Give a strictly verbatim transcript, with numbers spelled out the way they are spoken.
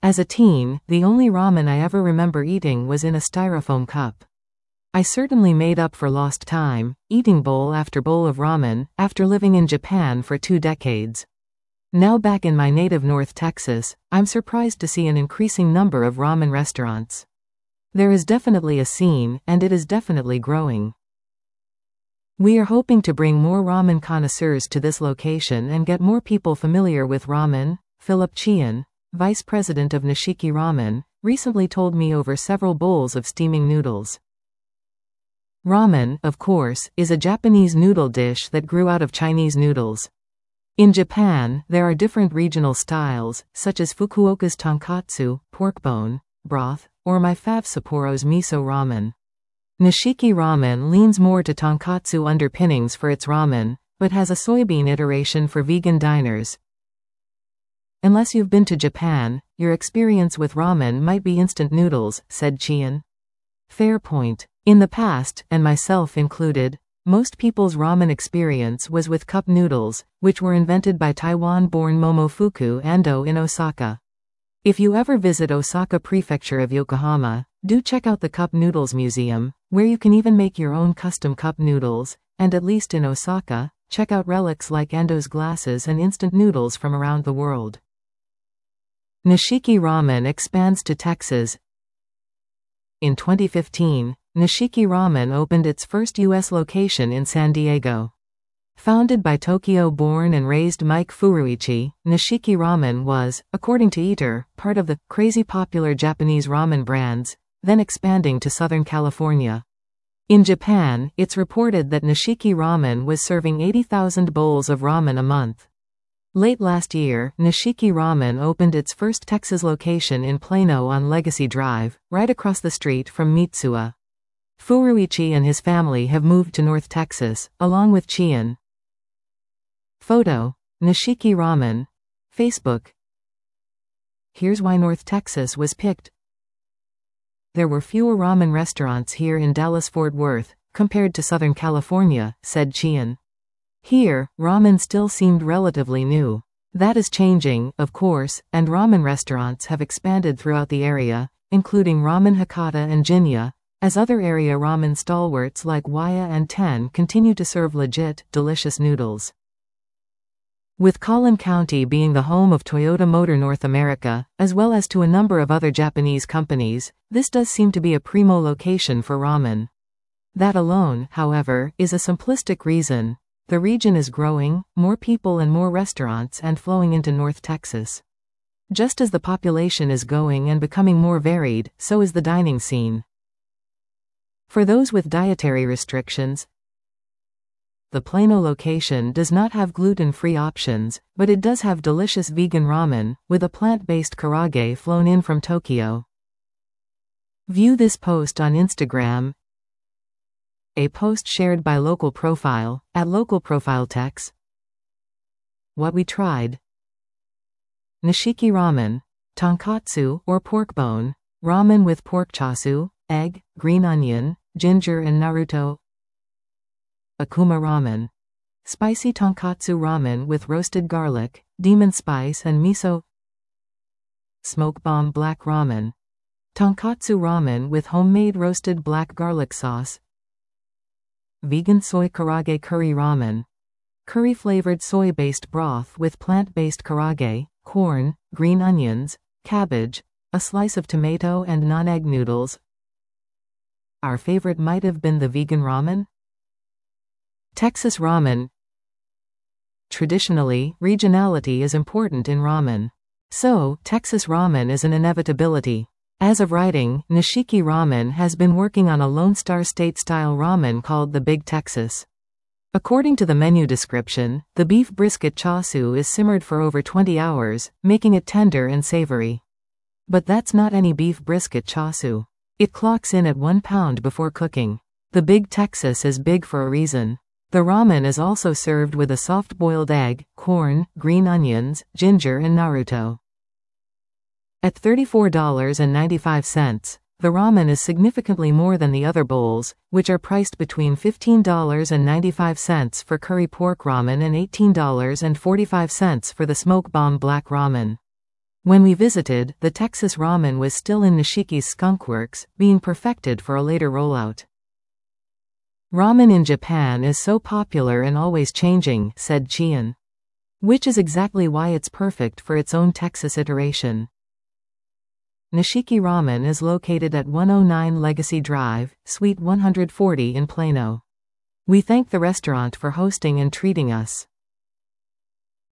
As a teen, the only ramen I ever remember eating was in a styrofoam cup. I certainly made up for lost time, eating bowl after bowl of ramen, after living in Japan for two decades. Now back in my native North Texas, I'm surprised to see an increasing number of ramen restaurants. There is definitely a scene, and it is definitely growing. We are hoping to bring more ramen connoisseurs to this location and get more people familiar with ramen. Philip Chien, vice president of Nishiki Ramen, recently told me over several bowls of steaming noodles. Ramen, of course, is a Japanese noodle dish that grew out of Chinese noodles. In Japan, there are different regional styles, such as Fukuoka's tonkatsu, pork bone, broth, or my fave Sapporo's miso ramen. Nishiki Ramen leans more to tonkatsu underpinnings for its ramen, but has a soybean iteration for vegan diners. Unless you've been to Japan, your experience with ramen might be instant noodles, said Chien. Fair point. In the past, and myself included, most people's ramen experience was with cup noodles, which were invented by Taiwan-born Momofuku Ando in Osaka. If you ever visit Osaka Prefecture of Yokohama, do check out the Cup Noodles Museum, where you can even make your own custom cup noodles, and at least in Osaka, check out relics like Ando's glasses and instant noodles from around the world. Nishiki Ramen expands to Texas. In twenty fifteen, Nishiki Ramen opened its first U S location in San Diego. Founded by Tokyo-born and raised Mike Furuichi, Nishiki Ramen was, according to Eater, part of the crazy popular Japanese ramen brands, then expanding to Southern California. In Japan, it's reported that Nishiki Ramen was serving eighty thousand bowls of ramen a month. Late last year, Nishiki Ramen opened its first Texas location in Plano on Legacy Drive, right across the street from Mitsuya. Furuichi and his family have moved to North Texas, along with Chien. Photo: Nishiki Ramen. Facebook. Here's why North Texas was picked. There were fewer ramen restaurants here in Dallas-Fort Worth, compared to Southern California, said Chien. Here, ramen still seemed relatively new. That is changing, of course, and ramen restaurants have expanded throughout the area, including Ramen Hakata and Jinya, as other area ramen stalwarts like Waya and Ten continue to serve legit, delicious noodles. With Collin County being the home of Toyota Motor North America, as well as to a number of other Japanese companies, this does seem to be a primo location for ramen. That alone, however, is a simplistic reason. The region is growing, more people and more restaurants and flowing into North Texas. Just as the population is going and becoming more varied, so is the dining scene. For those with dietary restrictions, the Plano location does not have gluten-free options, but it does have delicious vegan ramen, with a plant-based karaage flown in from Tokyo. View this post on Instagram. A post shared by Local Profile, at Local Profile Tex. What we tried. Nishiki Ramen. Tonkatsu, or pork bone. Ramen with pork chasu, egg, green onion, ginger and Naruto. Akuma Ramen. Spicy tonkatsu ramen with roasted garlic, demon spice and miso. Smoke Bomb Black Ramen. Tonkatsu ramen with homemade roasted black garlic sauce. Vegan Soy Karaage Curry Ramen. Curry-flavored soy-based broth with plant-based karaage, corn, green onions, cabbage, a slice of tomato and non-egg noodles. Our favorite might have been the vegan ramen? Texas ramen. Traditionally, regionality is important in ramen. So, Texas ramen is an inevitability. As of writing, Nishiki Ramen has been working on a Lone Star State-style ramen called the Big Texas. According to the menu description, the beef brisket chasu is simmered for over twenty hours, making it tender and savory. But that's not any beef brisket chasu. It clocks in at one pound before cooking. The Big Texas is big for a reason. The ramen is also served with a soft-boiled egg, corn, green onions, ginger and Naruto. At thirty-four dollars and ninety-five cents, the ramen is significantly more than the other bowls, which are priced between fifteen dollars and ninety-five cents for curry pork ramen and eighteen dollars and forty-five cents for the Smoke Bomb Black Ramen. When we visited, the Texas ramen was still in Nishiki's skunkworks, being perfected for a later rollout. Ramen in Japan is so popular and always changing, said Chien. Which is exactly why it's perfect for its own Texas iteration. Nishiki Ramen is located at one oh nine Legacy Drive, Suite one forty in Plano. We thank the restaurant for hosting and treating us.